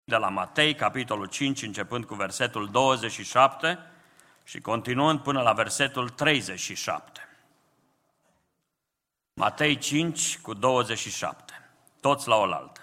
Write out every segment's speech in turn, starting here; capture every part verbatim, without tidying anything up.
de la Matei, capitolul cinci, începând cu versetul douăzeci și șapte și continuând până la versetul treizeci și șapte. Matei cinci cu douăzeci și șapte, toți la oaltă.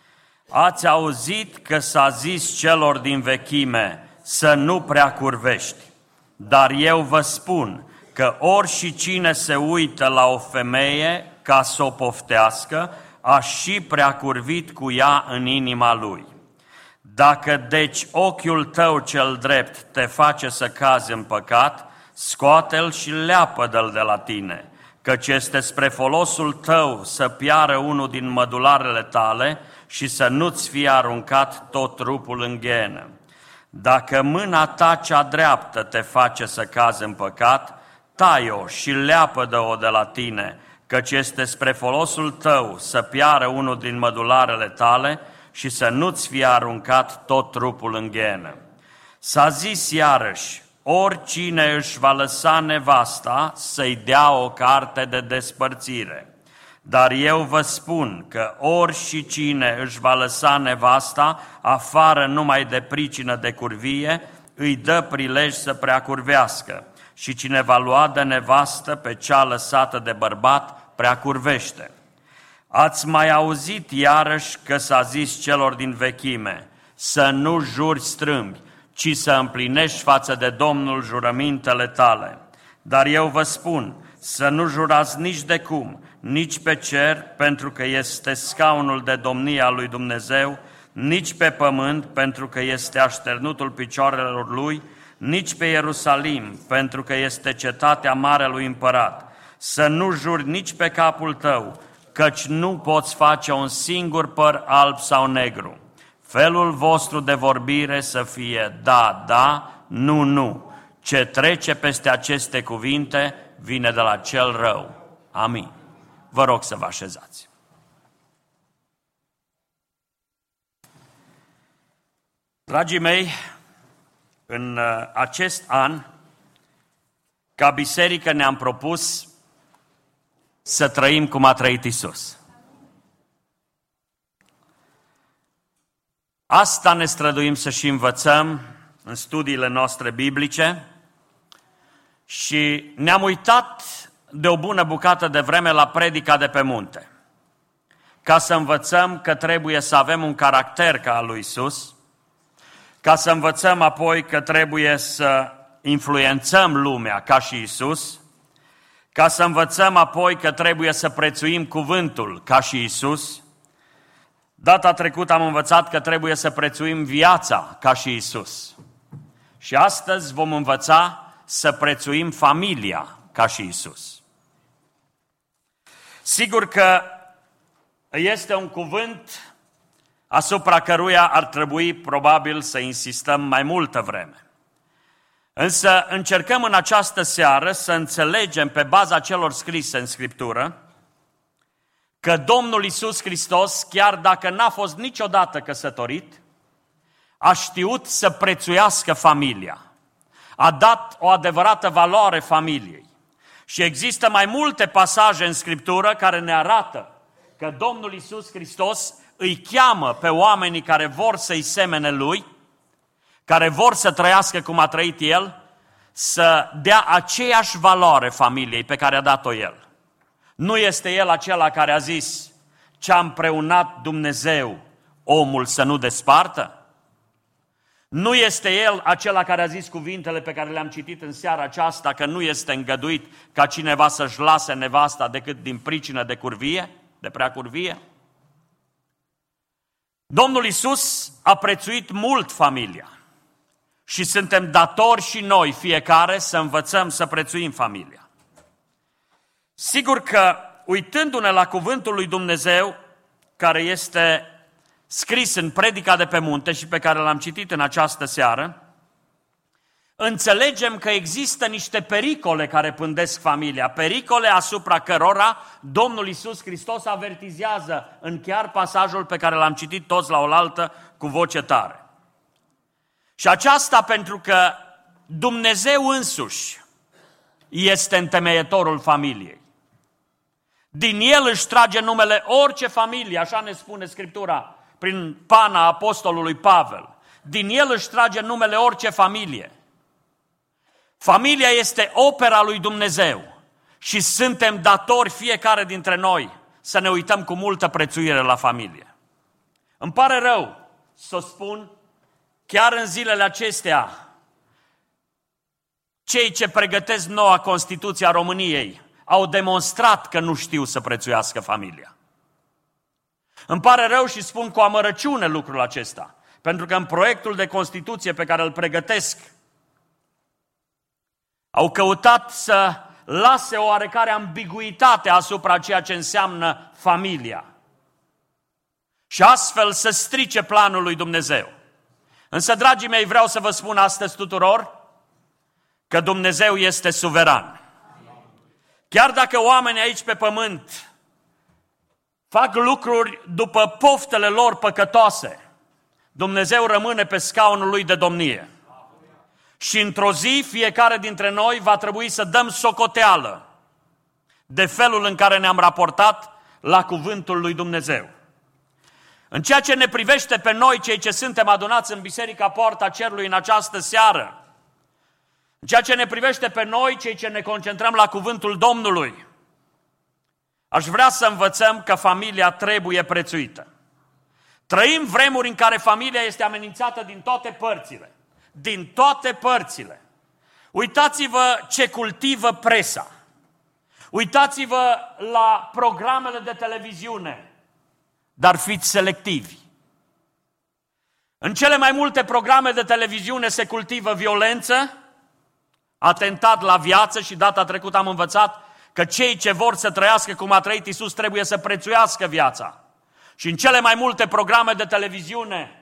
Ați auzit că s-a zis celor din vechime să nu prea curvești, dar eu vă spun că ori și cine se uită la o femeie ca să o poftească, a și prea curvit cu ea în inima lui. Dacă deci ochiul tău cel drept te face să cazi în păcat, scoate-l și leapă-l de la tine, căci este spre folosul tău să piară unul din mădularele tale și să nu-ți fie aruncat tot trupul în ghenă. Dacă mâna ta cea dreaptă te face să cazi în păcat, tai-o și leapă-o de la tine, căci este spre folosul tău să piară unul din mădularele tale și să nu-ți fie aruncat tot trupul în ghenă. S-a zis iarăși, oricine își va lăsa nevasta să-i dea o carte de despărțire. Dar eu vă spun că ori și cine își va lăsa nevasta afară numai de pricină de curvie, îi dă prilej să prea curvească. Și cine va lua de nevastă pe cea lăsată de bărbat, prea curvește. Ați mai auzit iarăși că s-a zis celor din vechime, să nu juri strâmbi, ci să împlinești față de Domnul jurămintele tale. Dar eu vă spun, să nu jurați nici de cum, nici pe cer, pentru că este scaunul de domnie al lui Dumnezeu, nici pe pământ, pentru că este așternutul picioarelor lui, nici pe Ierusalim, pentru că este cetatea marelui împărat. Să nu juri nici pe capul tău, căci nu poți face un singur păr alb sau negru. Felul vostru de vorbire să fie da, da, nu, nu. Ce trece peste aceste cuvinte vine de la cel rău. Amin. Vă rog să vă așezați. Dragii mei, în acest an, ca biserică ne-am propus să trăim cum a trăit Iisus. Asta ne străduim să și învățăm în studiile noastre biblice și ne-am uitat de o bună bucată de vreme la predica de pe munte, ca să învățăm că trebuie să avem un caracter ca al lui Iisus, ca să învățăm apoi că trebuie să influențăm lumea ca și Iisus, ca să învățăm apoi că trebuie să prețuim cuvântul ca și Iisus. Data trecută am învățat că trebuie să prețuim viața ca și Iisus. Și astăzi vom învăța să prețuim familia ca și Iisus. Sigur că este un cuvânt asupra căruia ar trebui probabil să insistăm mai multă vreme. Însă încercăm în această seară să înțelegem pe baza celor scrise în Scriptură că Domnul Iisus Hristos, chiar dacă n-a fost niciodată căsătorit, a știut să prețuiască familia. A dat o adevărată valoare familiei. Și există mai multe pasaje în Scriptură care ne arată că Domnul Iisus Hristos îi cheamă pe oamenii care vor să-i semene Lui, care vor să trăiască cum a trăit El, să dea aceeași valoare familiei pe care a dat-o El. Nu este El acela care a zis, ce-a împreunat Dumnezeu, omul să nu despartă? Nu este El acela care a zis cuvintele pe care le-am citit în seara aceasta, că nu este îngăduit ca cineva să-și lase nevasta decât din pricină de curvie, de prea curvie? Domnul Iisus a prețuit mult familia și suntem datori și noi, fiecare, să învățăm să prețuim familia. Sigur că, uitându-ne la cuvântul lui Dumnezeu, care este scris în predica de pe munte și pe care l-am citit în această seară, înțelegem că există niște pericole care pândesc familia, pericole asupra cărora Domnul Iisus Hristos avertizează în chiar pasajul pe care l-am citit toți la oaltă cu voce tare. Și aceasta pentru că Dumnezeu însuși este întemeietorul familiei. Din El își trage numele orice familie, așa ne spune Scriptura, prin pana apostolului Pavel. Din el își trage numele orice familie. Familia este opera lui Dumnezeu și suntem datori fiecare dintre noi să ne uităm cu multă prețuire la familie. Îmi pare rău să spun, chiar în zilele acestea, cei ce pregătesc noua Constituție a României au demonstrat că nu știu să prețuiască familia. Îmi pare rău și spun cu amărăciune lucrul acesta, pentru că în proiectul de Constituție pe care îl pregătesc, au căutat să lase o oarecare ambiguitate asupra ceea ce înseamnă familia și astfel să strice planul lui Dumnezeu. Însă, dragii mei, vreau să vă spun astăzi tuturor că Dumnezeu este suveran. Chiar dacă oamenii aici pe pământ fac lucruri după poftele lor păcătoase, Dumnezeu rămâne pe scaunul lui de domnie. Și într-o zi, fiecare dintre noi va trebui să dăm socoteală de felul în care ne-am raportat la cuvântul lui Dumnezeu. În ceea ce ne privește pe noi, cei ce suntem adunați în Biserica Poarta Cerului în această seară, în ceea ce ne privește pe noi, cei ce ne concentrăm la cuvântul Domnului, aș vrea să învățăm că familia trebuie prețuită. Trăim vremuri în care familia este amenințată din toate părțile. Din toate părțile. Uitați-vă ce cultivă presa. Uitați-vă la programele de televiziune. Dar fiți selectivi. În cele mai multe programe de televiziune se cultivă violență, atentat la viață și data trecută am învățat că cei ce vor să trăiască cum a trăit Iisus trebuie să prețuiască viața. Și în cele mai multe programe de televiziune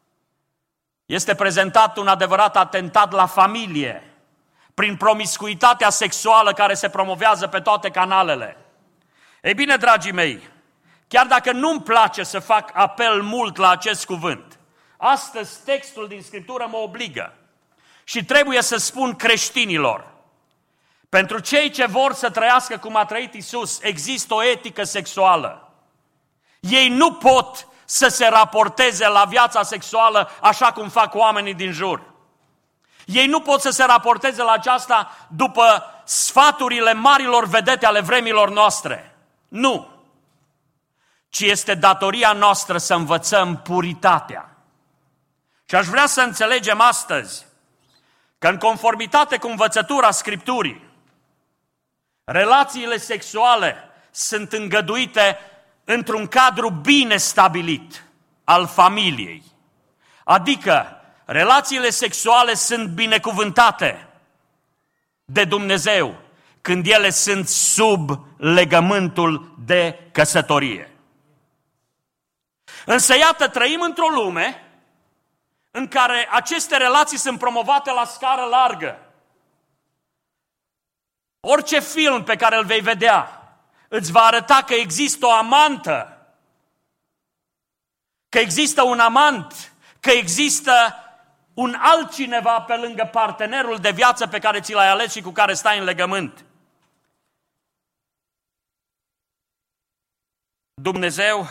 este prezentat un adevărat atentat la familie, prin promiscuitatea sexuală care se promovează pe toate canalele. Ei bine, dragii mei, chiar dacă nu-mi place să fac apel mult la acest cuvânt, astăzi textul din Scriptură mă obligă și trebuie să spun creștinilor, pentru cei ce vor să trăiască cum a trăit Iisus, există o etică sexuală. Ei nu pot să se raporteze la viața sexuală așa cum fac oamenii din jur. Ei nu pot să se raporteze la aceasta după sfaturile marilor vedete ale vremilor noastre. Nu. Ci este datoria noastră să învățăm puritatea. Și aș vrea să înțelegem astăzi că în conformitate cu învățătura Scripturii, relațiile sexuale sunt îngăduite într-un cadru bine stabilit al familiei. Adică, relațiile sexuale sunt binecuvântate de Dumnezeu când ele sunt sub legământul de căsătorie. Însă, iată, trăim într-o lume în care aceste relații sunt promovate la scară largă. Orice film pe care îl vei vedea îți va arăta că există o amantă, că există un amant, că există un altcineva pe lângă partenerul de viață pe care ți l-ai ales și cu care stai în legământ. Dumnezeu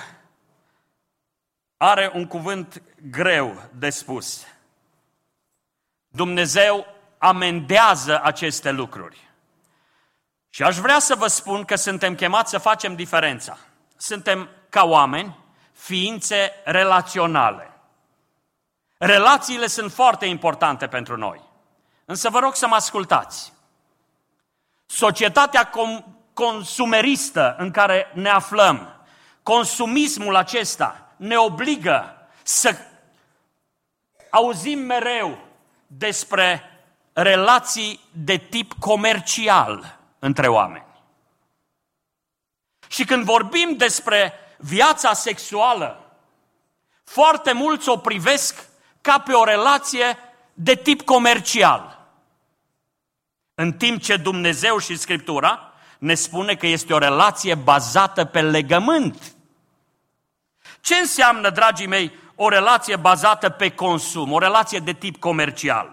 are un cuvânt greu de spus. Dumnezeu amendează aceste lucruri. Și aș vrea să vă spun că suntem chemați să facem diferența. Suntem, ca oameni, ființe relaționale. Relațiile sunt foarte importante pentru noi. Însă vă rog să mă ascultați. Societatea com- consumeristă în care ne aflăm, consumismul acesta ne obligă să auzim mereu despre relații de tip comercial între oameni. Și când vorbim despre viața sexuală, foarte mulți o privesc ca pe o relație de tip comercial. În timp ce Dumnezeu și Scriptura ne spune că este o relație bazată pe legământ. Ce înseamnă, dragii mei, o relație bazată pe consum, o relație de tip comercial?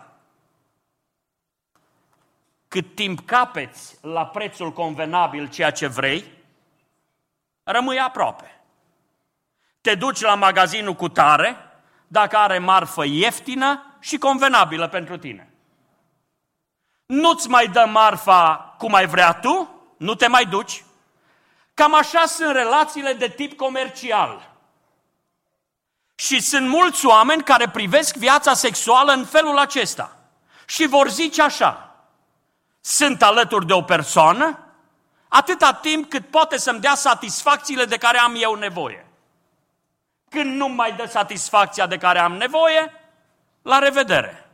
Cât timp capeți la prețul convenabil ceea ce vrei, rămâi aproape. te duci la magazinul cu tare, dacă are marfă ieftină și convenabilă pentru tine. Nu-ți mai dă marfa cum ai vrea tu, nu te mai duci. Cam așa sunt relațiile de tip comercial. Și sunt mulți oameni care privesc viața sexuală în felul acesta și vor zice așa: sunt alături de o persoană atâta timp cât poate să-mi dea satisfacțiile de care am eu nevoie. Când nu mai dă satisfacția de care am nevoie, la revedere.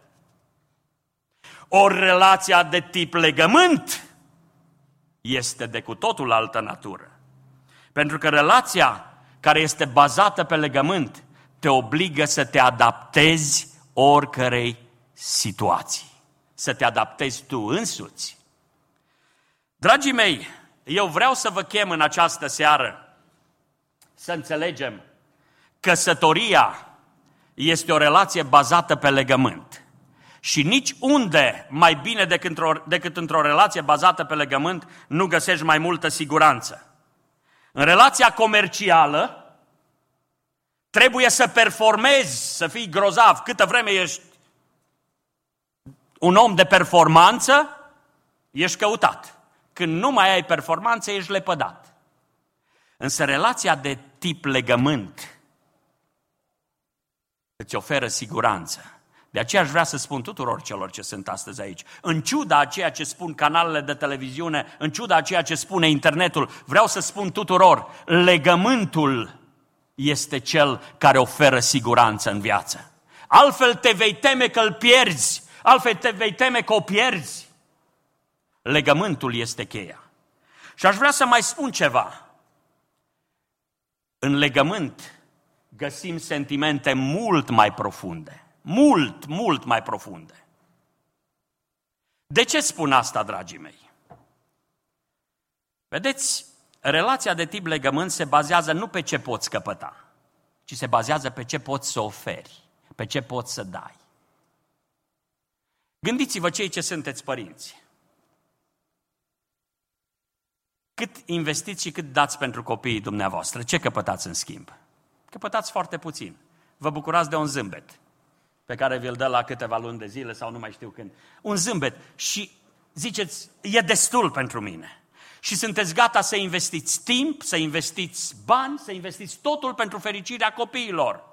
O relația de tip legământ este de cu totul altă natură. Pentru că relația care este bazată pe legământ te obligă să te adaptezi oricărei situații. Să te adaptezi tu însuți. Dragii mei, eu vreau să vă chem în această seară să înțelegem: căsătoria este o relație bazată pe legământ. Și nici unde mai bine decât într-o, decât într-o relație bazată pe legământ nu găsești mai multă siguranță. În relația comercială trebuie să performezi, să fii grozav. Câtă vreme ești un om de performanță, ești căutat. Când nu mai ai performanță, ești lepădat. Însă relația de tip legământ îți oferă siguranță. De aceea aș vrea să spun tuturor celor ce sunt astăzi aici, în ciuda a ceea ce spun canalele de televiziune, în ciuda a ceea ce spune internetul, vreau să spun tuturor: legământul este cel care oferă siguranță în viață. Altfel te vei teme că îl pierzi, altfel te vei teme că o pierzi. Legământul este cheia. Și aș vrea să mai spun ceva. În legământ găsim sentimente mult mai profunde. Mult, mult mai profunde. De ce spun asta, dragii mei? Vedeți, relația de tip legământ se bazează nu pe ce poți căpăta, ci se bazează pe ce poți să oferi, pe ce poți să dai. Gândiți-vă cei ce sunteți părinți. Cât investiți și cât dați pentru copiii dumneavoastră? Ce căpătați în schimb? Căpătați foarte puțin. Vă bucurați de un zâmbet pe care vi-l dă la câteva luni de zile sau nu mai știu când. Un zâmbet și ziceți: e destul pentru mine. Și sunteți gata să investiți timp, să investiți bani, să investiți totul pentru fericirea copiilor.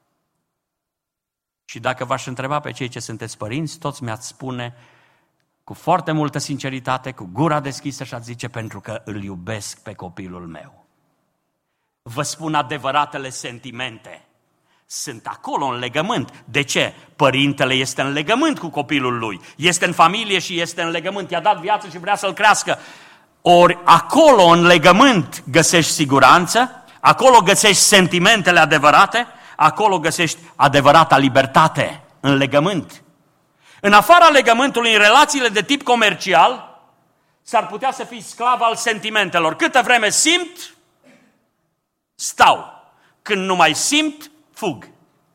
Și dacă v-aș întreba pe cei ce sunteți părinți, toți mi-ați spune cu foarte multă sinceritate, cu gura deschisă, și ați zice: pentru că îl iubesc pe copilul meu. Vă spun adevăratele sentimente. Sunt acolo în legământ. De ce? Părintele este în legământ cu copilul lui. Este în familie și este în legământ. I-a dat viață și vrea să-l crească. Ori acolo, în legământ, găsești siguranță, acolo găsești sentimentele adevărate, acolo găsești adevărata libertate, în legământ. În afara legământului, în relațiile de tip comercial, s-ar putea să fii sclav al sentimentelor. Câtă vreme simt, stau. Când nu mai simt, fug.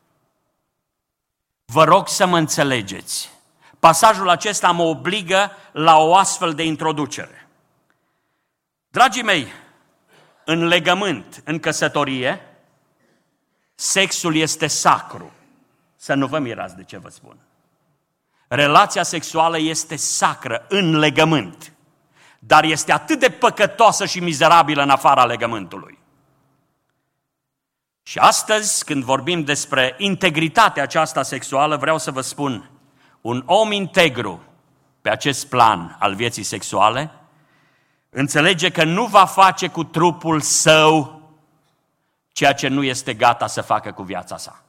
Vă rog să mă înțelegeți. Pasajul acesta mă obligă la o astfel de introducere. Dragii mei, în legământ, în căsătorie, sexul este sacru. Să nu vă mirați de ce vă spun. Relația sexuală este sacră în legământ, dar este atât de păcătoasă și mizerabilă în afara legământului. Și astăzi, când vorbim despre integritatea aceasta sexuală, vreau să vă spun, un om integru pe acest plan al vieții sexuale înțelege că nu va face cu trupul său ceea ce nu este gata să facă cu viața sa.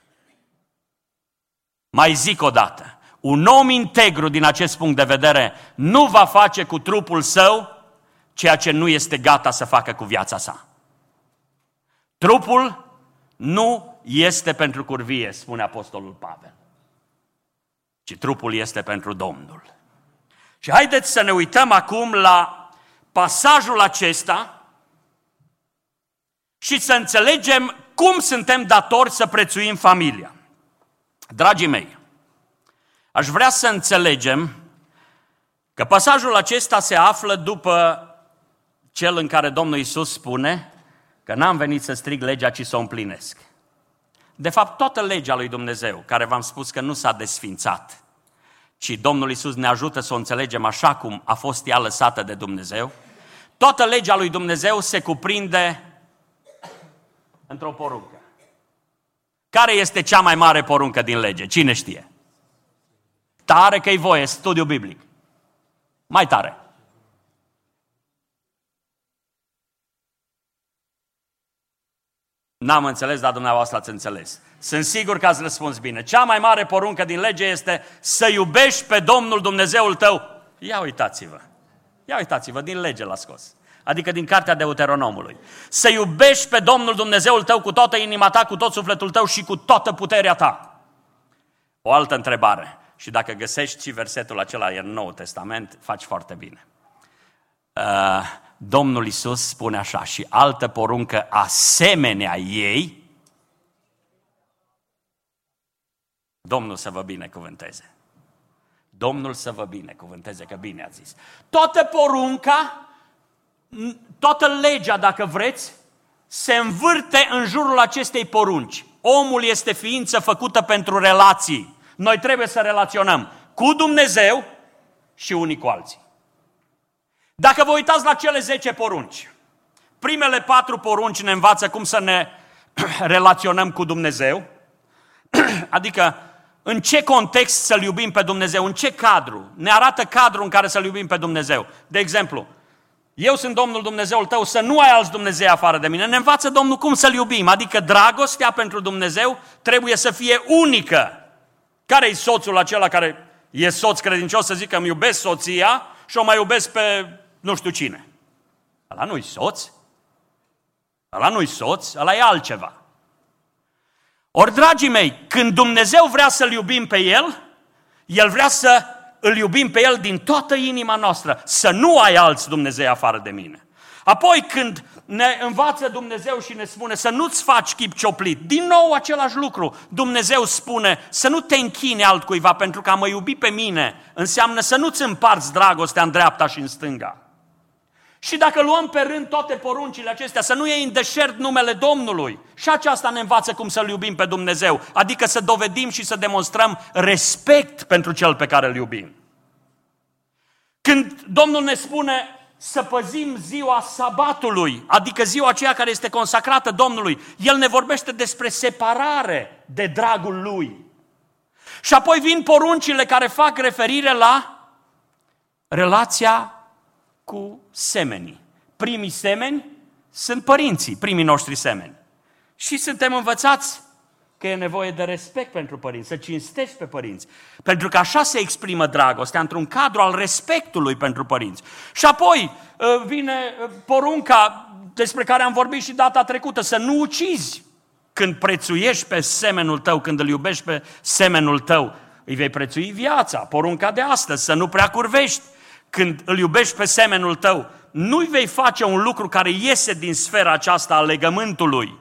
Mai zic o dată, un om integru din acest punct de vedere nu va face cu trupul său ceea ce nu este gata să facă cu viața sa. Trupul nu este pentru curvie, spune Apostolul Pavel, ci trupul este pentru Domnul. Și haideți să ne uităm acum la pasajul acesta și să înțelegem cum suntem datori să prețuim familia. Dragii mei, aș vrea să înțelegem că pasajul acesta se află după cel în care Domnul Iisus spune: că n-am venit să strig legea, ci să o împlinesc. De fapt, toată legea lui Dumnezeu, care v-am spus că nu s-a desfințat, ci Domnul Iisus ne ajută să o înțelegem așa cum a fost ea lăsată de Dumnezeu, toată legea lui Dumnezeu se cuprinde într-o poruncă. Care este cea mai mare poruncă din lege? Cine știe? Tare că-i voie, studiu biblic. Mai tare. N-am înțeles, dar dumneavoastră ați înțeles. Sunt sigur că ați răspuns bine. Cea mai mare poruncă din lege este să iubești pe Domnul Dumnezeul tău. Ia uitați-vă. Ia uitați-vă, din lege l-a scos. Adică din cartea Deuteronomului. Să iubești pe Domnul Dumnezeul tău cu toată inima ta, cu tot sufletul tău și cu toată puterea ta. O altă întrebare. Și dacă găsești și versetul acela în Noul Testament, faci foarte bine. Uh, Domnul Iisus spune așa: și altă poruncă asemenea ei, Domnul să vă binecuvânteze. Domnul să vă binecuvânteze, că bine a zis. Toată porunca, toată legea, dacă vreți, se învârte în jurul acestei porunci. Omul este ființă făcută pentru relații. Noi trebuie să relaționăm cu Dumnezeu și unii cu alții. Dacă vă uitați la cele zece porunci, primele patru porunci ne învață cum să ne relaționăm cu Dumnezeu, adică în ce context să-L iubim pe Dumnezeu, în ce cadru, ne arată cadrul în care să-L iubim pe Dumnezeu. De exemplu, eu sunt Domnul Dumnezeul tău, să nu ai alți Dumnezei afară de mine. Ne învață Domnul cum să-L iubim, adică dragostea pentru Dumnezeu trebuie să fie unică. Care-i soțul acela care e soț credincios să zică îmi iubesc soția și o mai iubesc pe nu știu cine? Ăla nu-i soț. Ăla nu-i soț, ăla e altceva. Ori, dragii mei, când Dumnezeu vrea să-L iubim pe El, El vrea să îl iubim pe El din toată inima noastră, să nu ai alți Dumnezei afară de mine. Apoi când ne învață Dumnezeu și ne spune să nu-ți faci chip cioplit, din nou același lucru. Dumnezeu spune să nu te închini altcuiva, pentru că a mă iubi pe mine înseamnă să nu-ți împarți dragostea în dreapta și în stânga. Și dacă luăm pe rând toate poruncile acestea, să nu iei în deșert numele Domnului. Și aceasta ne învață cum să-L iubim pe Dumnezeu, adică să dovedim și să demonstrăm respect pentru Cel pe care îl iubim. Când Domnul ne spune să păzim ziua sabatului, adică ziua aceea care este consacrată Domnului, El ne vorbește despre separare de dragul Lui. Și apoi vin poruncile care fac referire la relația cu semenii. Primii semeni sunt părinții, primii noștri semeni. Și suntem învățați că e nevoie de respect pentru părinți, să cinstești pe părinți. Pentru că așa se exprimă dragostea, într-un cadru al respectului pentru părinți. Și apoi vine porunca despre care am vorbit și data trecută, să nu ucizi. Când prețuiești pe semenul tău, când îl iubești pe semenul tău, îi vei prețui viața. Porunca de astăzi, să nu prea curvești. Când îl iubești pe semenul tău, nu-i vei face un lucru care iese din sfera aceasta a legământului.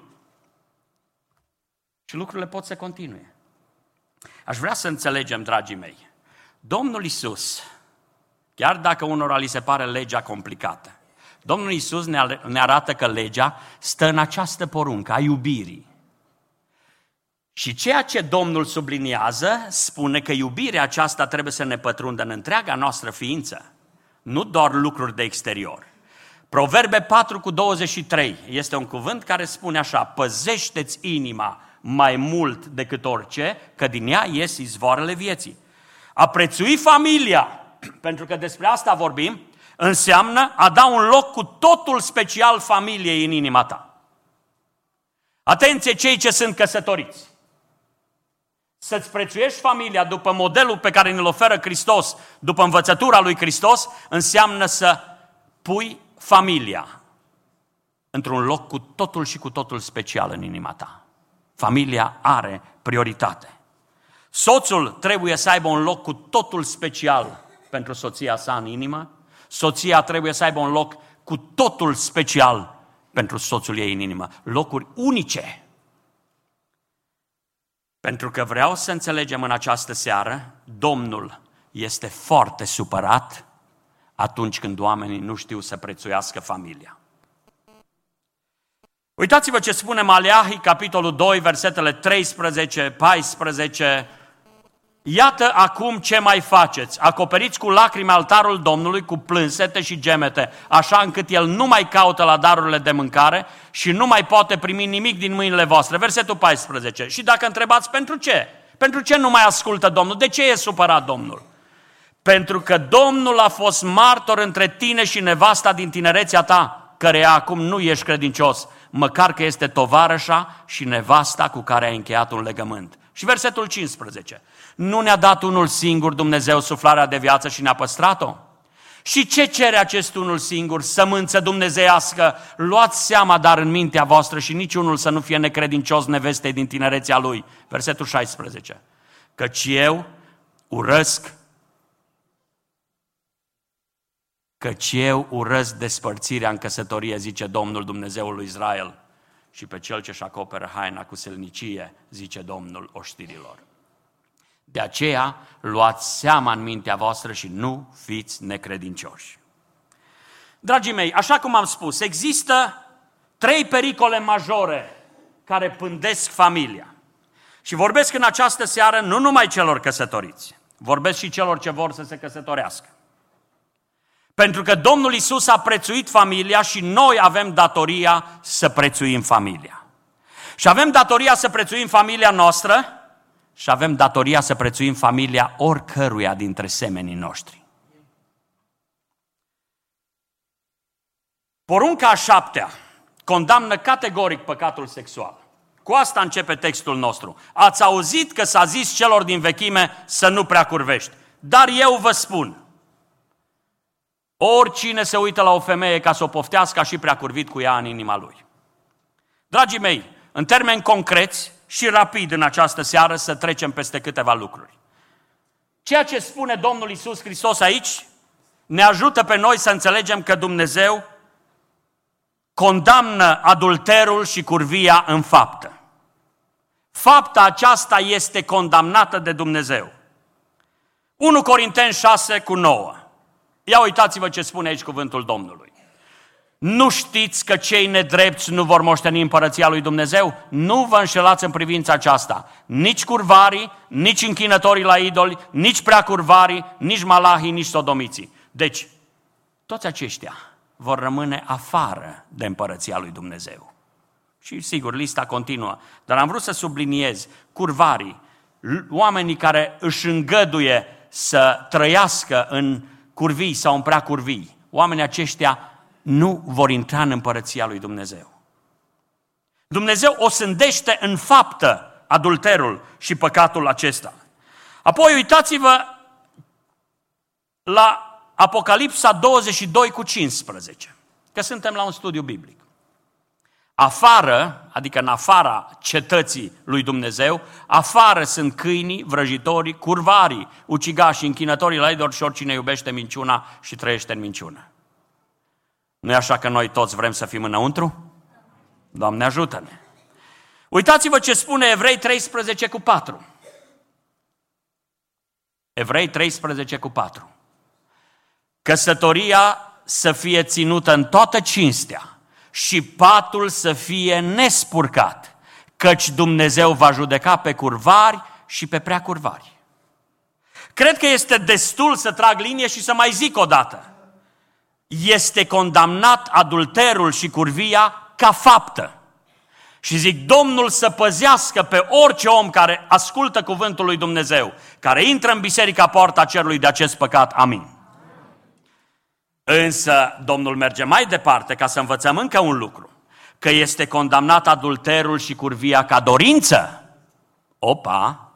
Și lucrurile pot să continue. Aș vrea să înțelegem, dragii mei, Domnul Iisus, chiar dacă unora li se pare legea complicată, Domnul Iisus ne arată că legea stă în această poruncă a iubirii. Și ceea ce Domnul subliniază, spune că iubirea aceasta trebuie să ne pătrundă în întreaga noastră ființă, nu doar lucruri de exterior. Proverbe patru cu douăzeci și trei este un cuvânt care spune așa: păzește-ți inima mai mult decât orice, că din ea ies izvoarele vieții. A prețui familia, pentru că despre asta vorbim, înseamnă a da un loc cu totul special familiei în inima ta. Atenție cei ce sunt căsătoriți! Să-ți prețuiești familia după modelul pe care ne-l oferă Hristos, după învățătura lui Hristos, înseamnă să pui familia într-un loc cu totul și cu totul special în inima ta. Familia are prioritate. Soțul trebuie să aibă un loc cu totul special pentru soția sa în inimă. Soția trebuie să aibă un loc cu totul special pentru soțul ei în inimă. Locuri unice. Pentru că vreau să înțelegem în această seară, Domnul este foarte supărat atunci când oamenii nu știu să prețuiască familia. Uitați-vă ce spune Maleahi, capitolul doi, versetele treisprezece, paisprezece. Iată acum ce mai faceți. Acoperiți cu lacrimi altarul Domnului, cu plânsete și gemete, așa încât El nu mai caută la darurile de mâncare și nu mai poate primi nimic din mâinile voastre. Versetul paisprezece. Și dacă întrebați pentru ce? Pentru ce nu mai ascultă Domnul? De ce e supărat Domnul? Pentru că Domnul a fost martor între tine și nevasta din tinerețea ta, căreia acum nu ești credincios, măcar că este tovarășa și nevasta cu care ai încheiat un legământ. Și versetul cincisprezece. Nu ne-a dat unul singur Dumnezeu suflarea de viață și ne-a păstrat-o? Și ce cere acest unul singur? Sămânță dumnezeiască, luați seama dar în mintea voastră și niciunul să nu fie necredincios nevestei din tinerețea lui. Versetul șaisprezece. Căci eu urăsc, căci eu urăsc despărțirea în căsătorie, zice Domnul Dumnezeul lui Israel, și pe cel ce-și acoperă haina cu selnicie, zice Domnul oștirilor. De aceea, luați seama în mintea voastră și nu fiți necredincioși. Dragii mei, așa cum am spus, există trei pericole majore care pândesc familia. Și vorbesc în această seară nu numai celor căsătoriți, vorbesc și celor ce vor să se căsătorească. Pentru că Domnul Iisus a prețuit familia și noi avem datoria să prețuim familia. Și avem datoria să prețuim familia noastră și avem datoria să prețuim familia oricăruia dintre semenii noștri. Porunca a șaptea condamnă categoric păcatul sexual. Cu asta începe textul nostru. Ați auzit că s-a zis celor din vechime să nu prea curvești. Dar eu vă spun, oricine se uită la o femeie ca să o poftească, a și prea curvit cu ea în inima lui. Dragii mei, în termeni concreți și rapid în această seară să trecem peste câteva lucruri. Ceea ce spune Domnul Iisus Hristos aici ne ajută pe noi să înțelegem că Dumnezeu condamnă adulterul și curvia în faptă. Fapta aceasta este condamnată de Dumnezeu. unu Corinteni șase cu nouă. Ia uitați-vă ce spune aici cuvântul Domnului. Nu știți că cei nedrepți nu vor moșteni împărăția lui Dumnezeu? Nu vă înșelați în privința aceasta. Nici curvarii, nici închinătorii la idoli, nici preacurvarii, nici malahii, nici sodomiții. Deci, toți aceștia vor rămâne afară de împărăția lui Dumnezeu. Și sigur, lista continuă, dar am vrut să subliniez curvarii, oamenii care își îngăduie să trăiască în curvii sau în prea curvii. Oamenii aceștia nu vor intra în împărăția lui Dumnezeu. Dumnezeu osândește în faptă adulterul și păcatul acesta. Apoi uitați-vă la Apocalipsa douăzeci și doi cu cincisprezece, că suntem la un studiu biblic. Afară, adică în afara cetății lui Dumnezeu, afară sunt câinii, vrăjitorii, curvarii, ucigașii, închinătorii la idoli și oricine iubește minciuna și trăiește în minciună. Nu e așa că noi toți vrem să fim înăuntru? Doamne ajută-ne! Uitați-vă ce spune Evrei treisprezece cu patru. Evrei treisprezece cu patru. Căsătoria să fie ținută în toată cinstea și patul să fie nespurcat, căci Dumnezeu va judeca pe curvari și pe preacurvari. Cred că este destul să trag linie și să mai zic o dată. Este condamnat adulterul și curvia ca faptă. Și zic, Domnul să păzească pe orice om care ascultă cuvântul lui Dumnezeu, care intră în biserica Poarta Cerului de acest păcat. Amin. Însă Domnul merge mai departe ca să învățăm încă un lucru, că este condamnat adulterul și curvia ca dorință. Opa!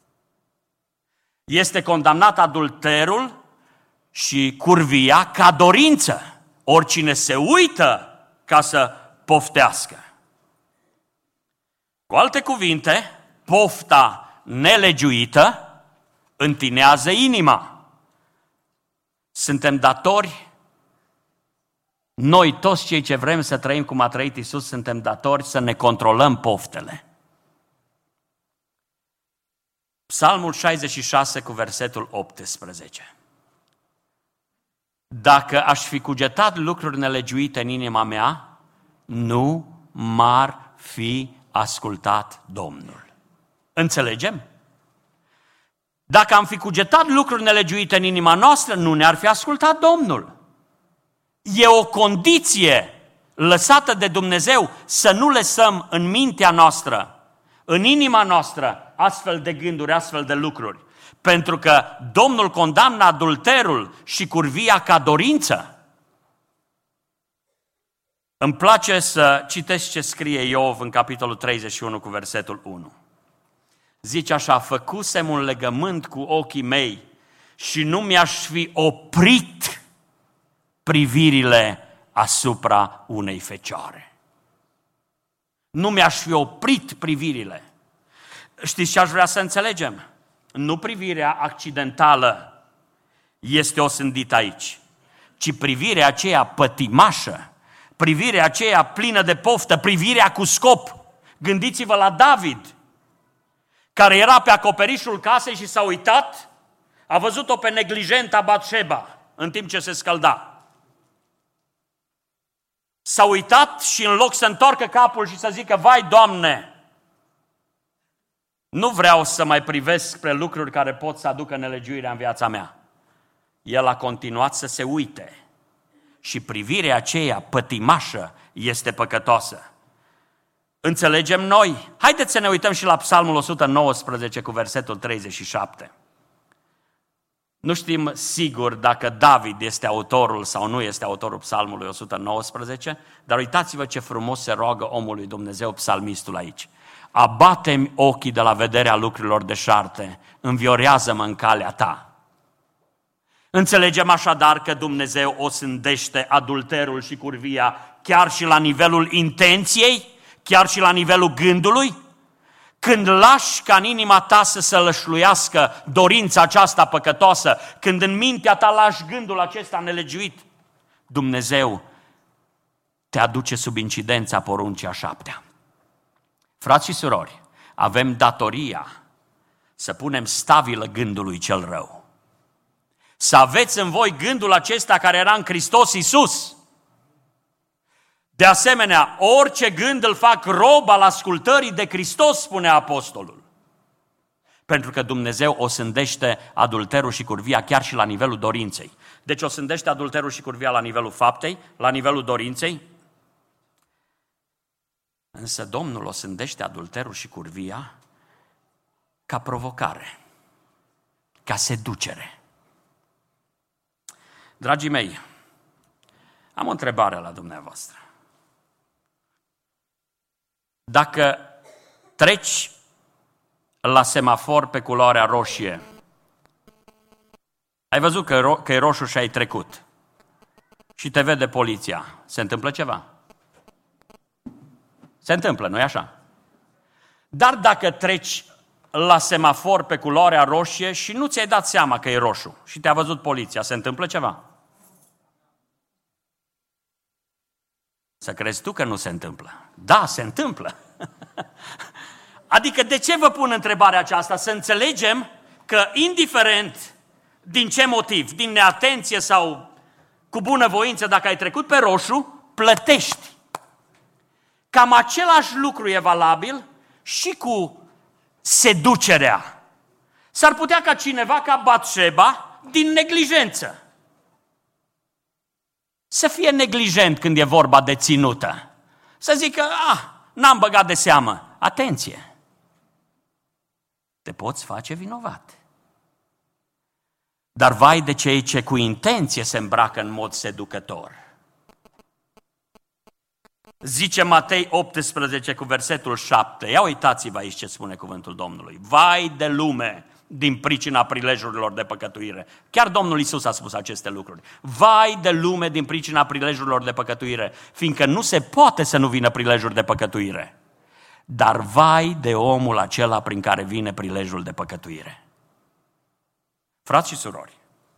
Este condamnat adulterul și curvia ca dorință. Oricine se uită ca să poftească. Cu alte cuvinte, pofta nelegiuită întinează inima. Suntem datori, noi toți cei ce vrem să trăim cum a trăit Iisus, suntem datori să ne controlăm poftele. Psalmul șaizeci și șase cu versetul optsprezece. Dacă aș fi cugetat lucruri nelegiuite în inima mea, nu m-ar fi ascultat Domnul. Înțelegem? Dacă am fi cugetat lucruri nelegiuite în inima noastră, nu ne-ar fi ascultat Domnul. E o condiție lăsată de Dumnezeu să nu lăsăm în mintea noastră, în inima noastră, astfel de gânduri, astfel de lucruri. Pentru că Domnul condamnă adulterul și curvia ca dorință. Îmi place să citesc ce scrie Iov în capitolul treizeci și unu cu versetul unu. Zice așa: făcusem un legământ cu ochii mei și nu mi-aș fi oprit privirile asupra unei fecioare. Nu mi-aș fi oprit privirile. Știți ce aș vrea să înțelegem? Nu privirea accidentală este osândită aici, ci privirea aceea pătimașă, privirea aceea plină de poftă, privirea cu scop. Gândiți-vă la David, care era pe acoperișul casei și s-a uitat, a văzut-o pe neglijenta Batșeba în timp ce se scălda. S-a uitat și în loc să întoarcă capul și să zică: vai, Doamne, nu vreau să mai privesc spre lucruri care pot să aducă nelegiuirea în viața mea. El a continuat să se uite și privirea aceea pătimașă este păcătoasă. Înțelegem noi? Haideți să ne uităm și la Psalmul o sută nouăsprezece cu versetul treizeci și șapte. Nu știm sigur dacă David este autorul sau nu este autorul Psalmului o sută nouăsprezece, dar uitați-vă ce frumos se roagă omul lui Dumnezeu, psalmistul aici. Abate-mi ochii de la vederea lucrurilor deșarte, înviorează-mă în calea ta. Înțelegem așadar că Dumnezeu osândește adulterul și curvia chiar și la nivelul intenției, chiar și la nivelul gândului. Când lași ca în inima ta să se lășluiască dorința aceasta păcătoasă, când în mintea ta lași gândul acesta nelegiuit, Dumnezeu te aduce sub incidența poruncii a șaptea. Frați și surori, avem datoria să punem stabilă gândului cel rău. Să aveți în voi gândul acesta care era în Hristos Iisus. De asemenea, orice gând îl fac rob al ascultării de Hristos, spune apostolul. Pentru că Dumnezeu osândește adulterul și curvia chiar și la nivelul dorinței. Deci osândește adulterul și curvia la nivelul faptei, la nivelul dorinței. Însă Domnul osândește adulterul și curvia ca provocare, ca seducere. Dragii mei, am o întrebare la dumneavoastră. Dacă treci la semafor pe culoarea roșie, ai văzut că, ro- că e roșu și ai trecut și te vede poliția, se întâmplă ceva? Se întâmplă, nu-i așa? Dar dacă treci la semafor pe culoarea roșie și nu ți-ai dat seama că e roșu și te-a văzut poliția, se întâmplă ceva? Să crezi tu că nu se întâmplă. Da, se întâmplă. Adică de ce vă pun întrebarea aceasta? Să înțelegem că indiferent din ce motiv, din neatenție sau cu bunăvoință, dacă ai trecut pe roșu, plătești. Cam același lucru e valabil și cu seducerea. S-ar putea ca cineva ca Batșeba, din neglijență, să fie neglijent când e vorba de ținută. Să zică: ah, n-am băgat de seamă. Atenție! Te poți face vinovat. Dar vai de cei ce cu intenție se îmbracă în mod seducător. Zice Matei optsprezece cu versetul șapte. Ia uitați-vă aici ce spune cuvântul Domnului. Vai de lume din pricina prilejurilor de păcătuire. Chiar Domnul Iisus a spus aceste lucruri. Vai de lume din pricina prilejurilor de păcătuire, fiindcă nu se poate să nu vină prilejuri de păcătuire. Dar vai de omul acela prin care vine prilejul de păcătuire. Frați și surori,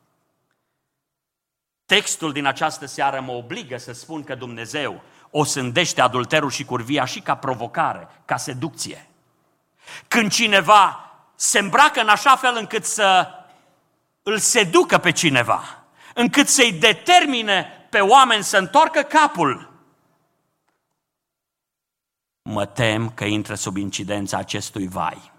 textul din această seară mă obligă să spun că Dumnezeu osândește adulterul și curvia și ca provocare, ca seducție. Când cineva se îmbracă în așa fel încât să îl seducă pe cineva, încât să-i determine pe oameni să întoarcă capul, mă tem că intră sub incidența acestui vai.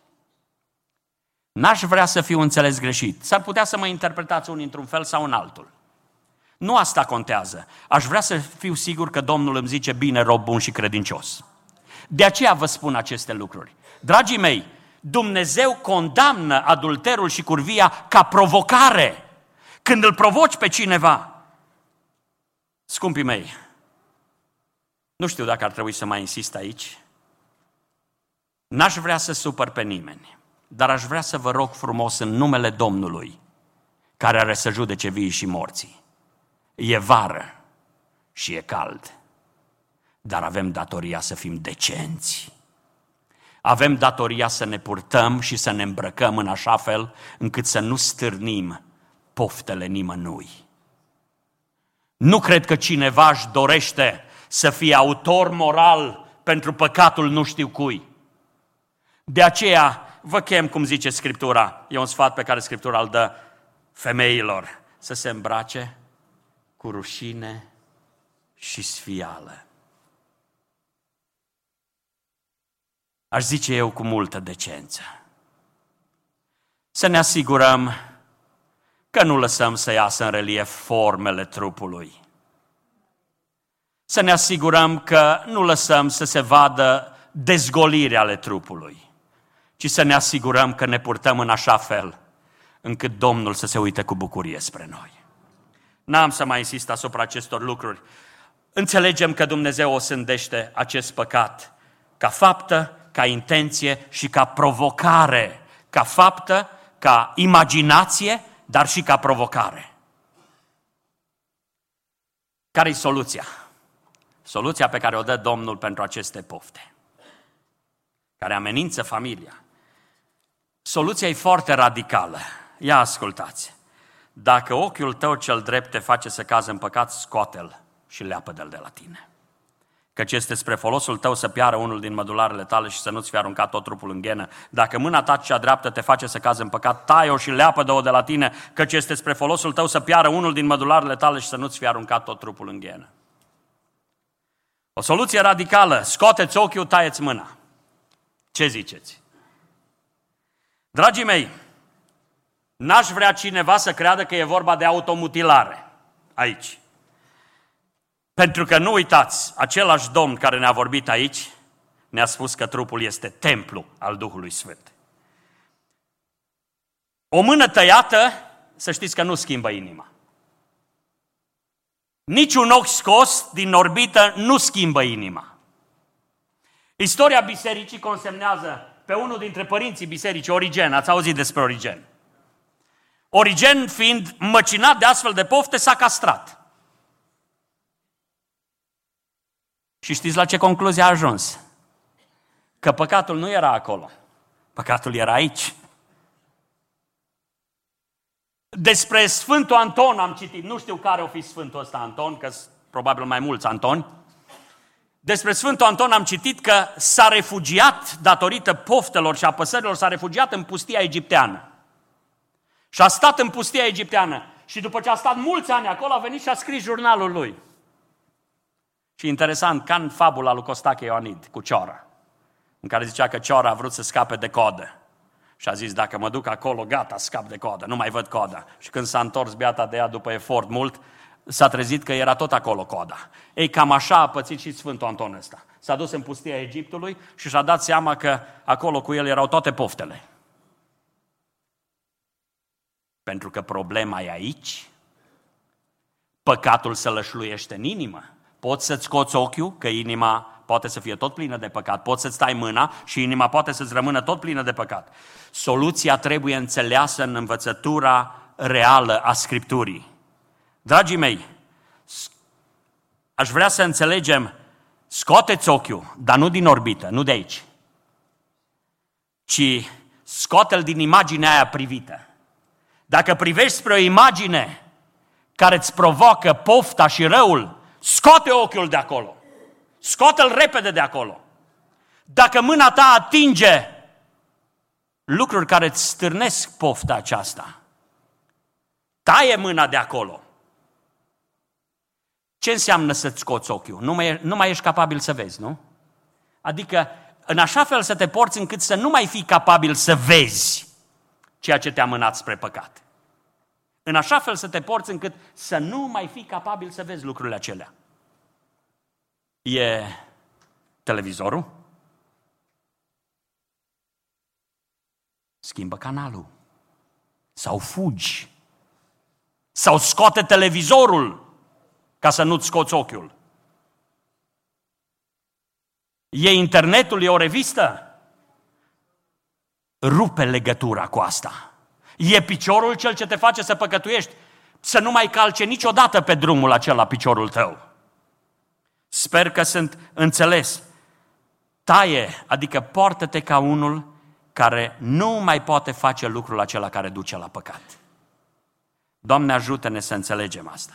N-aș vrea să fiu înțeles greșit. S-ar putea să mă interpretați unii într-un fel sau în altul. Nu asta contează. Aș vrea să fiu sigur că Domnul îmi zice, bine, rob bun și credincios. De aceea vă spun aceste lucruri. Dragii mei, Dumnezeu condamnă adulterul și curvia ca provocare. Când îl provoci pe cineva, scumpii mei, nu știu dacă ar trebui să mai insist aici, n-aș vrea să supăr pe nimeni, dar aș vrea să vă rog frumos în numele Domnului, care are să judece vii și morții. E vară și e cald, dar avem datoria să fim decenți. Avem datoria să ne purtăm și să ne îmbrăcăm în așa fel încât să nu stârnim poftele nimănui. Nu cred că cineva își dorește să fie autor moral pentru păcatul nu știu cui. De aceea vă chem, cum zice Scriptura, e un sfat pe care Scriptura îl dă femeilor, să se îmbrace cu rușine și sfială. Aș zice eu cu multă decență. Să ne asigurăm că nu lăsăm să iasă în relief formele trupului. Să ne asigurăm că nu lăsăm să se vadă dezgoliri ale trupului, ci să ne asigurăm că ne purtăm în așa fel încât Domnul să se uite cu bucurie spre noi. N-am să mai insist asupra acestor lucruri. Înțelegem că Dumnezeu o sândește acest păcat ca faptă, ca intenție și ca provocare. Ca faptă, ca imaginație, dar și ca provocare. Care-i soluția? Soluția pe care o dă Domnul pentru aceste pofte, care amenință familia. Soluția e foarte radicală. Ia ascultați. Dacă ochiul tău cel drept te face să cazi în păcat, scoate-l și leapă-de-l de la tine. Căci este spre folosul tău să piară unul din mădularele tale și să nu-ți fie aruncat tot trupul în ghenă. Dacă mâna ta cea dreaptă te face să cazi în păcat, tai-o și leapă-de-o de la tine, căci este spre folosul tău să piară unul din mădularele tale și să nu-ți fie aruncat tot trupul în ghenă. O soluție radicală, scoateți ochiul, taieți mâna. Ce ziceți? Dragii mei, n-aș vrea cineva să creadă că e vorba de automutilare aici. Pentru că nu uitați, același Domn care ne-a vorbit aici ne-a spus că trupul este templu al Duhului Sfânt. O mână tăiată, să știți că nu schimbă inima. Nici un ochi scos din orbită nu schimbă inima. Istoria bisericii consemnează pe unul dintre părinții bisericii, Origen. Ați auzit despre Origen? Origen, fiind măcinat de astfel de pofte, s-a castrat. Și știți la ce concluzie a ajuns? Că păcatul nu era acolo. Păcatul era aici. Despre Sfântul Anton am citit, nu știu care o fi Sfântul ăsta Anton, că probabil mai mulți Antoni. Despre Sfântul Anton am citit că s-a refugiat, datorită poftelor și apăsărilor, s-a refugiat în pustia egipteană. Și a stat în pustia egipteană. Și după ce a stat mulți ani acolo, a venit și a scris jurnalul lui. Și interesant, ca în fabula lui Costache Ioanid cu Ciora, în care zicea că Ciora a vrut să scape de codă. Și a zis, dacă mă duc acolo, gata, scap de codă, nu mai văd coda. Și când s-a întors beata de ea după efort mult, s-a trezit că era tot acolo coda. Ei, cam așa a pățit și Sfântul Anton ăsta. S-a dus în pustia Egiptului și și-a dat seama că acolo cu el erau toate poftele. Pentru că problema e aici, păcatul se lășluiește în inimă. Poți să-ți scoți ochiul, că inima poate să fie tot plină de păcat. Poți să-ți tai mâna și inima poate să-ți rămână tot plină de păcat. Soluția trebuie înțeleasă în învățătura reală a Scripturii. Dragii mei, aș vrea să înțelegem, scoateți ochiul, dar nu din orbită, nu de aici, ci scoate-l din imaginea aia privită. Dacă privești spre o imagine care îți provoacă pofta și răul, scoate ochiul de acolo. Scoate-l repede de acolo. Dacă mâna ta atinge lucruri care îți stârnesc pofta aceasta, taie mâna de acolo. Ce înseamnă să-ți scoți ochiul? Nu mai, nu mai ești capabil să vezi, nu? Adică în așa fel să te porți încât să nu mai fii capabil să vezi ceea ce te-a mânat spre păcat. În așa fel să te porți încât să nu mai fii capabil să vezi lucrurile acelea. E televizorul? Schimbă canalul. Sau fugi. Sau scoate televizorul ca să nu-ți scoți ochiul. E internetul, e o revistă? Rupe legătura cu asta. E piciorul cel ce te face să păcătuiești, să nu mai calce niciodată pe drumul acela piciorul tău. Sper că sunt înțeles. Taie, adică poartă-te ca unul care nu mai poate face lucrul acela care duce la păcat. Doamne, ajută-ne să înțelegem asta.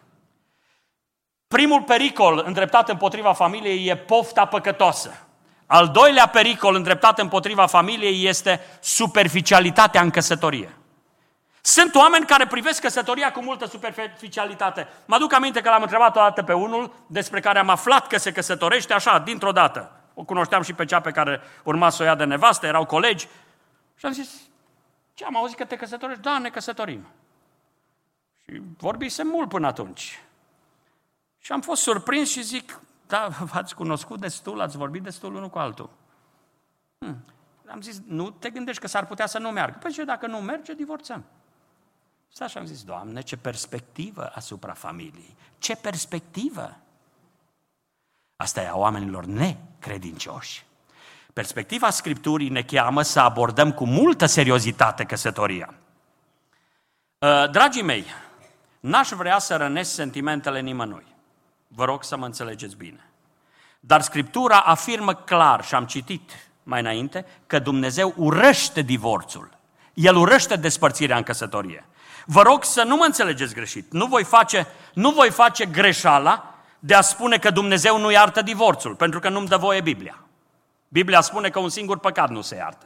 Primul pericol îndreptat împotriva familiei e pofta păcătoasă. Al doilea pericol îndreptat împotriva familiei este superficialitatea în căsătorie. Sunt oameni care privesc căsătoria cu multă superficialitate. Mă aduc aminte că l-am întrebat o dată pe unul despre care am aflat că se căsătorește așa, dintr-o dată. O cunoșteam și pe cea pe care urma să o ia de nevastă, erau colegi. Și am zis, ce, am auzit că te căsătorești? Da, ne căsătorim. Și vorbisem mult până atunci. Și am fost surprins și zic, da, v-ați cunoscut destul, ați vorbit destul unul cu altul. Hmm. Am zis, nu te gândești că s-ar putea să nu meargă. Păi ce, dacă nu merge, divorțăm. Și așa am zis, Doamne, ce perspectivă asupra familiei. Ce perspectivă! Asta e a oamenilor necredincioși. Perspectiva Scripturii ne cheamă să abordăm cu multă seriozitate căsătoria. Dragii mei, n-aș vrea să rănesc sentimentele nimănui. Vă rog să mă înțelegeți bine. Dar Scriptura afirmă clar, și am citit mai înainte, că Dumnezeu urăște divorțul. El urăște despărțirea în căsătorie. Vă rog să nu mă înțelegeți greșit. Nu voi face, nu voi face greșeala de a spune că Dumnezeu nu iartă divorțul, pentru că nu-mi dă voie Biblia. Biblia spune că un singur păcat nu se iartă.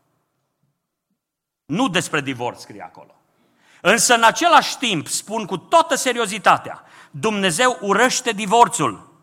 Nu despre divorț scrie acolo. Însă în același timp spun cu toată seriozitatea, Dumnezeu urăște divorțul.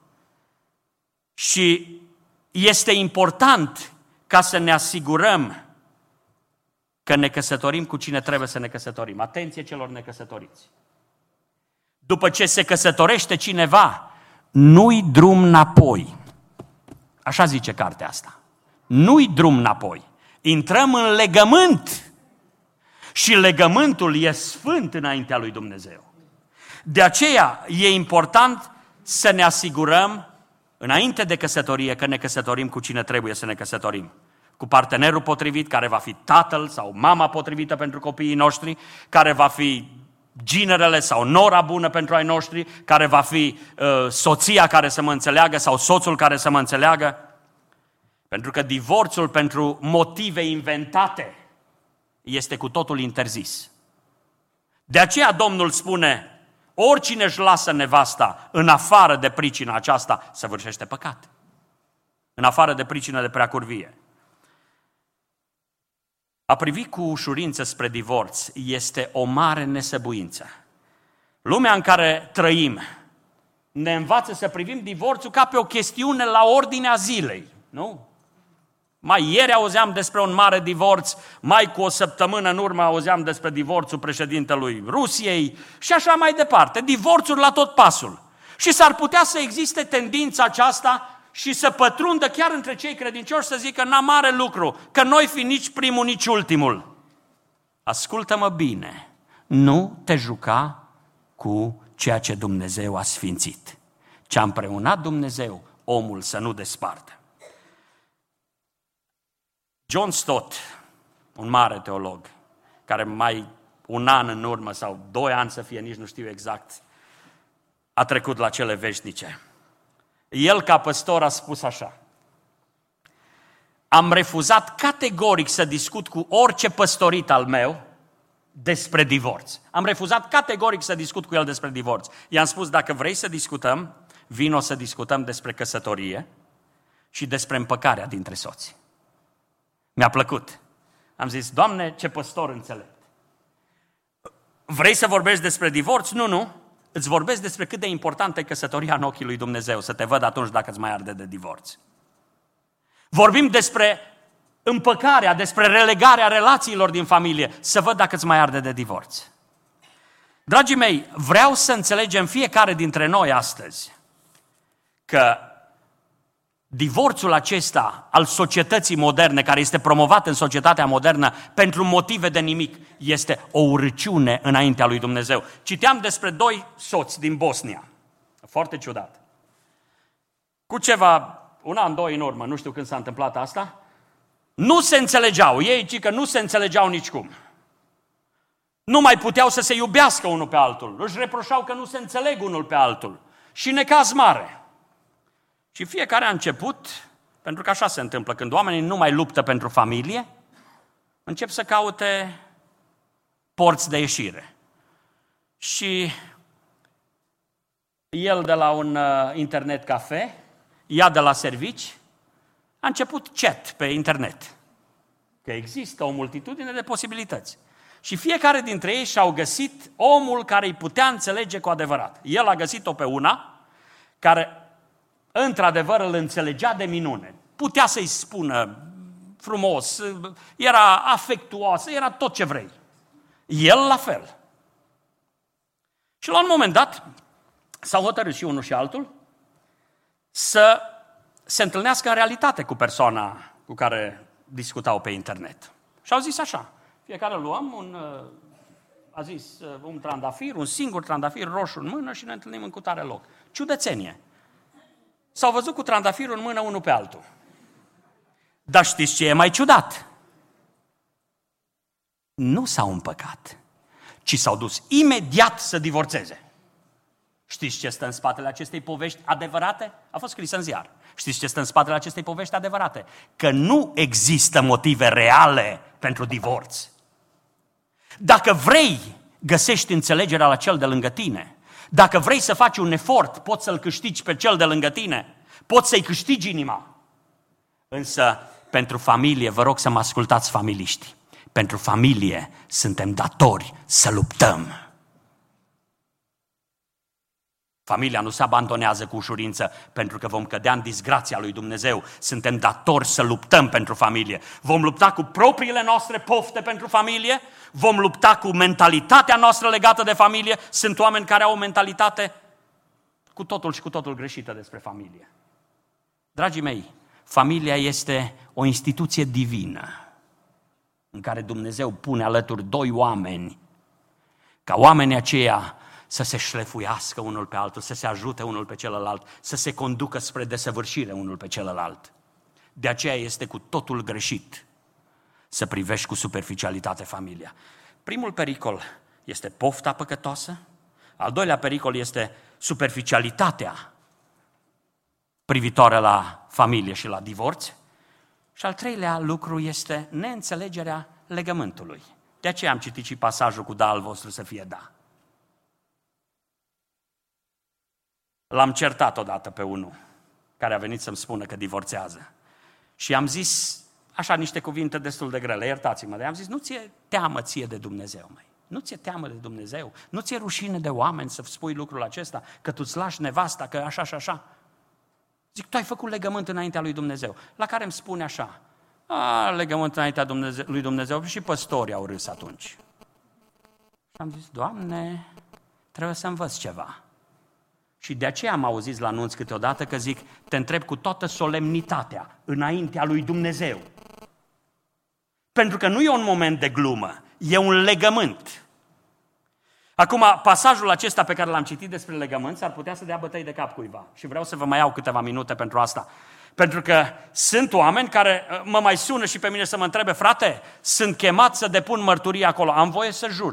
Și este important ca să ne asigurăm că ne căsătorim cu cine trebuie să ne căsătorim. Atenție celor necăsătoriți. După ce se căsătorește cineva, nu-i drum înapoi. Așa zice cartea asta. Nu-i drum înapoi. Intrăm în legământ. Și legământul e sfânt înaintea lui Dumnezeu. De aceea e important să ne asigurăm înainte de căsătorie că ne căsătorim cu cine trebuie să ne căsătorim. Cu partenerul potrivit, care va fi tatăl sau mama potrivită pentru copiii noștri, care va fi ginerele sau nora bună pentru ai noștri, care va fi uh, soția care să mă înțeleagă sau soțul care să mă înțeleagă. Pentru că divorțul pentru motive inventate este cu totul interzis. De aceea Domnul spune, oricine își lasă nevasta în afară de pricina aceasta, săvârșește păcat. În afară de pricină de preacurvie. A privi cu ușurință spre divorț este o mare nesăbuință. Lumea în care trăim ne învață să privim divorțul ca pe o chestiune la ordinea zilei, nu? Mai ieri auzeam despre un mare divorț, mai cu o săptămână în urmă auzeam despre divorțul președintelui Rusiei și așa mai departe. Divorțuri la tot pasul. Și s-ar putea să existe tendința aceasta și să pătrundă chiar între cei credincioși să zică, n-am mare lucru, că noi fi nici primul, nici ultimul. Ascultă-mă bine, nu te juca cu ceea ce Dumnezeu a sfințit. Ce a împreunat Dumnezeu, omul să nu despartă. John Stott, un mare teolog, care mai un an în urmă sau doi ani să fie, nici nu știu exact, a trecut la cele veșnice. El, ca păstor, a spus așa: am refuzat categoric să discut cu orice păstorit al meu despre divorț. Am refuzat categoric să discut cu el despre divorț. I-am spus, dacă vrei să discutăm, vino să discutăm despre căsătorie și despre împăcarea dintre soți. Mi-a plăcut. Am zis, Doamne, ce păstor înțelept. Vrei să vorbești despre divorț? Nu, nu. Îți vorbesc despre cât de importantă e căsătoria în ochii lui Dumnezeu, să te văd atunci dacă îți mai arde de divorț. Vorbim despre împăcarea, despre relegarea relațiilor din familie. Să văd dacă îți mai arde de divorț. Dragii mei, vreau să înțelegem fiecare dintre noi astăzi că divorțul acesta al societății moderne, care este promovat în societatea modernă pentru motive de nimic, este o urăciune înaintea lui Dumnezeu. Citeam despre doi soți din Bosnia. Foarte ciudat. Cu ceva, un an, doi în urmă, nu știu când s-a întâmplat asta, nu se înțelegeau. Ei ci că nu se înțelegeau nicicum. Nu mai puteau să se iubească unul pe altul. Își reproșau că nu se înțeleg unul pe altul. Și necaz mare. Și fiecare a început, pentru că așa se întâmplă, când oamenii nu mai luptă pentru familie, încep să caute porți de ieșire. Și el de la un internet cafe, ea de la servici, a început chat pe internet. Că există o multitudine de posibilități. Și fiecare dintre ei și-au găsit omul care îi putea înțelege cu adevărat. El a găsit-o pe una care într-adevăr îl înțelegea de minune. Putea să-i spună frumos, era afectuos, era tot ce vrei. El la fel. Și la un moment dat s-au hotărât și unul și altul să se întâlnească în realitate cu persoana cu care discutau pe internet. Și au zis așa, fiecare luăm un, a zis, un trandafir, un singur trandafir roșu în mână și ne întâlnim în cutare loc. Ciudățenie. S-au văzut cu trandafirul în mână unul pe altul. Dar știți ce e mai ciudat? Nu s-au împăcat, ci s-au dus imediat să divorțeze. Știți ce stă în spatele acestei povești adevărate? A fost scris în ziar. Știți ce stă în spatele acestei povești adevărate? Că nu există motive reale pentru divorț. Dacă vrei, găsești înțelegerea la cel de lângă tine. Dacă vrei să faci un efort, poți să-l câștigi pe cel de lângă tine. Poți să-i câștigi inima. Însă, pentru familie, vă rog să mă ascultați familiști. Pentru familie suntem datori să luptăm. Familia nu se abandonează cu ușurință pentru că vom cădea în disgrația lui Dumnezeu. Suntem datori să luptăm pentru familie. Vom lupta cu propriile noastre pofte pentru familie, vom lupta cu mentalitatea noastră legată de familie. Sunt oameni care au o mentalitate cu totul și cu totul greșită despre familie. Dragii mei, familia este o instituție divină în care Dumnezeu pune alături doi oameni, ca oamenii aceia să se șlefuiască unul pe altul, să se ajute unul pe celălalt, să se conducă spre desăvârșire unul pe celălalt. De aceea este cu totul greșit să privești cu superficialitate familia. Primul pericol este pofta păcătoasă, al doilea pericol este superficialitatea privitoare la familie și la divorț și al treilea lucru este neînțelegerea legământului. De aceea am citit și pasajul cu da al vostru să fie da. L-am certat odată pe unul care a venit să-mi spună că divorțează. Și am zis așa niște cuvinte destul de grele, iertați-mă, dar am zis, nu ți-e teamă ție de Dumnezeu, măi. Nu ți-e teamă de Dumnezeu, nu ți-e rușine de oameni să spui lucrul acesta, că tu-ți lași nevasta, că așa și așa. Zic, tu ai făcut legământ înaintea lui Dumnezeu. La care îmi spune așa, a, legământ înaintea Dumnezeu, lui Dumnezeu, și păstorii au râs atunci. Și am zis, Doamne, trebuie să învăț ceva. Și de aceea am auzit la anunț câteodată că zic, te întreb cu toată solemnitatea, înaintea lui Dumnezeu. Pentru că nu e un moment de glumă, e un legământ. Acum, pasajul acesta pe care l-am citit despre legământ s-ar putea să dea bătăi de cap cuiva. Și vreau să vă mai iau câteva minute pentru asta. Pentru că sunt oameni care mă mai sună și pe mine să mă întrebe, frate, sunt chemat să depun mărturie acolo, am voie să jur.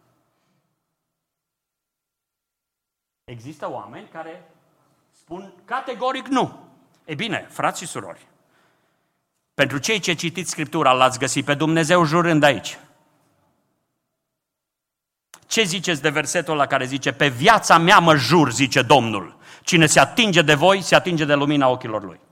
Există oameni care spun categoric nu. E bine, frați și surori, pentru cei ce citiți Scriptura, l-ați găsit pe Dumnezeu jurând aici. Ce ziceți de versetul ăla care zice, pe viața mea mă jur, zice Domnul, cine se atinge de voi, se atinge de lumina ochilor lui.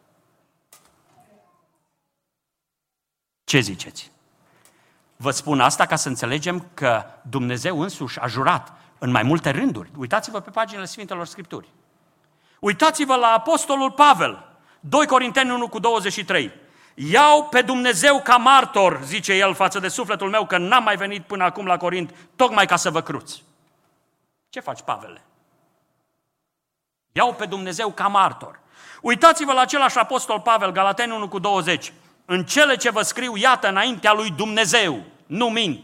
Ce ziceți? Vă spun asta ca să înțelegem că Dumnezeu însuși a jurat în mai multe rânduri. Uitați-vă pe paginile Sfintelor Scripturi. Uitați-vă la Apostolul Pavel, doi Corinteni unu cu douăzeci și trei. Iau pe Dumnezeu ca martor, zice el, față de sufletul meu, că n-am mai venit până acum la Corint, tocmai ca să vă cruți. Ce faci, Pavele? Iau pe Dumnezeu ca martor. Uitați-vă la același apostol Pavel, Galateni unu cu douăzeci. În cele ce vă scriu, iată, înaintea lui Dumnezeu, nu mint.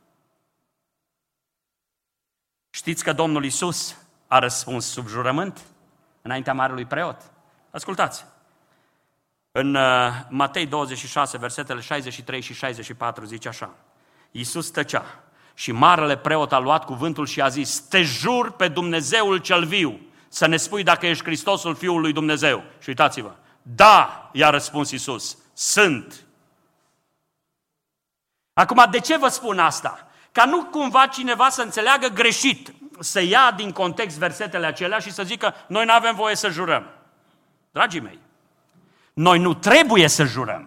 Știți că Domnul Iisus a răspuns sub jurământ înaintea marelui preot? Ascultați. În uh, Matei douăzeci și șase, versetele șaizeci și trei și șaizeci și patru, zice așa. Iisus tăcea și marele preot a luat cuvântul și a zis: te jur pe Dumnezeul cel viu să ne spui dacă ești Hristosul Fiul lui Dumnezeu. Și uitați-vă, da, i-a răspuns Iisus, sunt. Acum, de ce vă spun asta? Ca nu cumva cineva să înțeleagă greșit, să ia din context versetele acelea și să zică, noi nu avem voie să jurăm. Dragii mei, noi nu trebuie să jurăm,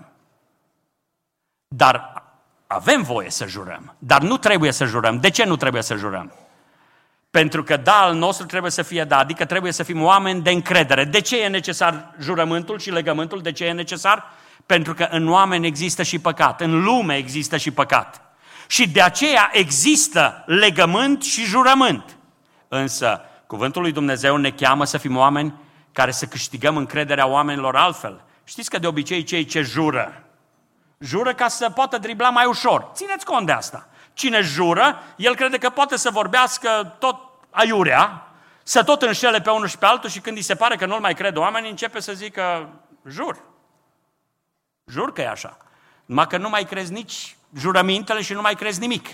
dar avem voie să jurăm, dar nu trebuie să jurăm. De ce nu trebuie să jurăm? Pentru că da al nostru trebuie să fie da, adică trebuie să fim oameni de încredere. De ce e necesar jurământul și legământul? De ce e necesar? Pentru că în oameni există și păcat, în lume există și păcat. Și de aceea există legământ și jurământ. Însă, cuvântul lui Dumnezeu ne cheamă să fim oameni care să câștigăm încrederea oamenilor altfel. Știți că de obicei cei ce jură, jură ca să poată dribla mai ușor. Țineți cont de asta. Cine jură, el crede că poate să vorbească tot aiurea, să tot înșele pe unul și pe altul și când îi se pare că nu-l mai cred oamenii, începe să zică, jur. Jur că e așa. Numai că nu mai crezi nici jurămintele și nu mai crezi nimic.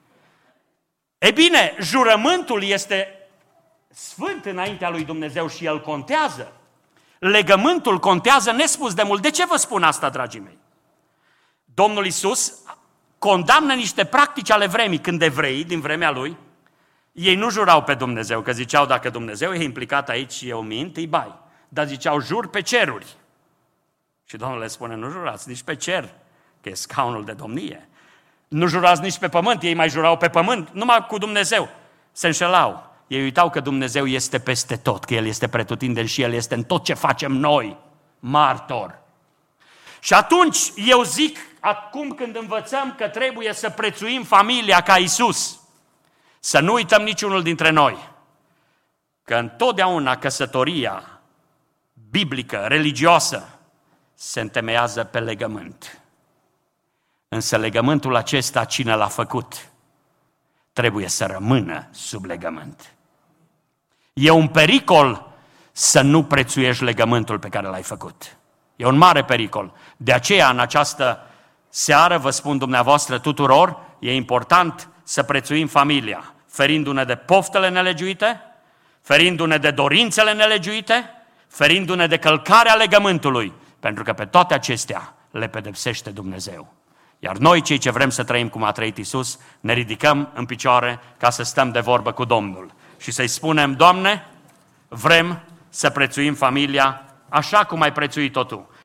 E bine, jurământul este sfânt înaintea lui Dumnezeu și el contează. Legământul contează nespus de mult. De ce vă spun asta, dragii mei? Domnul Iisus condamnă niște practici ale vremii, când evreii, din vremea lui, ei nu jurau pe Dumnezeu, că ziceau, dacă Dumnezeu e implicat aici, eu mint, îi bai. Dar ziceau, jur pe ceruri. Și Domnul le spune, nu jurați nici pe cer, că e scaunul de domnie. Nu jurați nici pe pământ, ei mai jurau pe pământ, numai cu Dumnezeu. Se înșelau. Ei uitau că Dumnezeu este peste tot, că El este pretutindeni și El este în tot ce facem noi, martor. Și atunci eu zic, acum când învățăm că trebuie să prețuim familia ca Iisus, să nu uităm niciunul dintre noi că întotdeauna căsătoria biblică, religioasă, se întemeiază pe legământ. Însă legământul acesta, cine l-a făcut, trebuie să rămână sub legământ. E un pericol să nu prețuiești legământul pe care l-ai făcut. E un mare pericol. De aceea, în această seară, vă spun dumneavoastră tuturor, e important să prețuim familia, ferindu-ne de poftele nelegiuite, ferindu-ne de dorințele nelegiuite, ferindu-ne de călcarea legământului, pentru că pe toate acestea le pedepsește Dumnezeu. Iar noi, cei ce vrem să trăim cum a trăit Iisus, ne ridicăm în picioare ca să stăm de vorbă cu Domnul și să-i spunem, Doamne, vrem să prețuim familia așa cum ai prețuit-o Tu.